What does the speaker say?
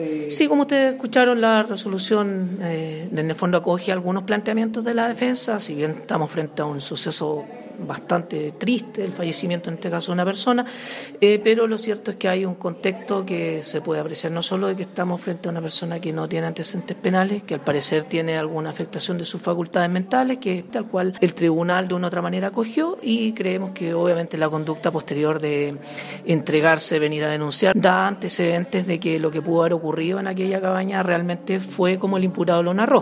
Sí, como ustedes escucharon, la resolución en el fondo acoge algunos planteamientos de la defensa, si bien estamos frente a un suceso bastante triste, el fallecimiento en este caso de una persona, pero lo cierto es que hay un contexto que se puede apreciar no solo de que estamos frente a una persona que no tiene antecedentes penales, que al parecer tiene alguna afectación de sus facultades mentales, que tal cual el tribunal de una u otra manera acogió, y creemos que obviamente la conducta posterior de entregarse, venir a denunciar, da antecedentes de que lo que pudo haber ocurrido en aquella cabaña realmente fue como el imputado lo narró.